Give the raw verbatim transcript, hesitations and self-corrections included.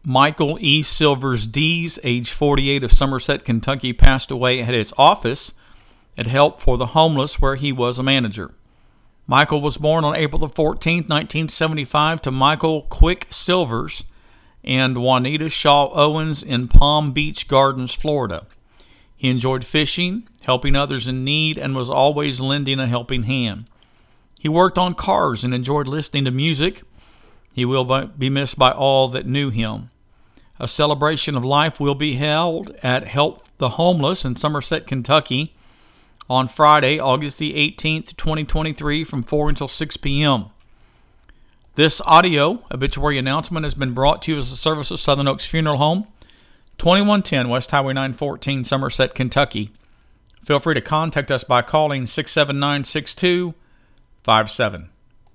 Michael E. Silvers Dees, age forty-eight, of Somerset, Kentucky, passed away at his office at Help for the Homeless, where he was a manager. Michael was born on April the fourteenth, nineteen seventy-five, to Michael Quick Silvers and Juanita Shaw Owens in Palm Beach Gardens, Florida. He enjoyed fishing, helping others in need, and was always lending a helping hand. He worked on cars and enjoyed listening to music. He will be missed by all that knew him. A celebration of life will be held at Help the Homeless in Somerset, Kentucky on Friday, August the eighteenth, twenty twenty-three, from four until six p.m. This audio obituary announcement has been brought to you as a service of Southern Oaks Funeral Home, twenty-one ten West Highway nine fourteen, Somerset, Kentucky. Feel free to contact us by calling six seven nine, six two five seven.